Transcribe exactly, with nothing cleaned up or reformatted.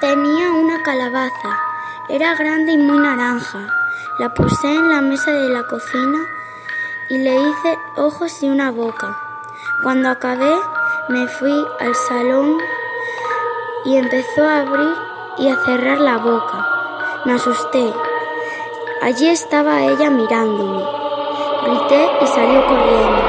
Tenía una calabaza. Era grande y muy naranja. La puse en la mesa de la cocina y le hice ojos y una boca. Cuando acabé, me fui al salón y empezó a abrir y a cerrar la boca. Me asusté. Allí estaba ella mirándome. Grité y salió corriendo.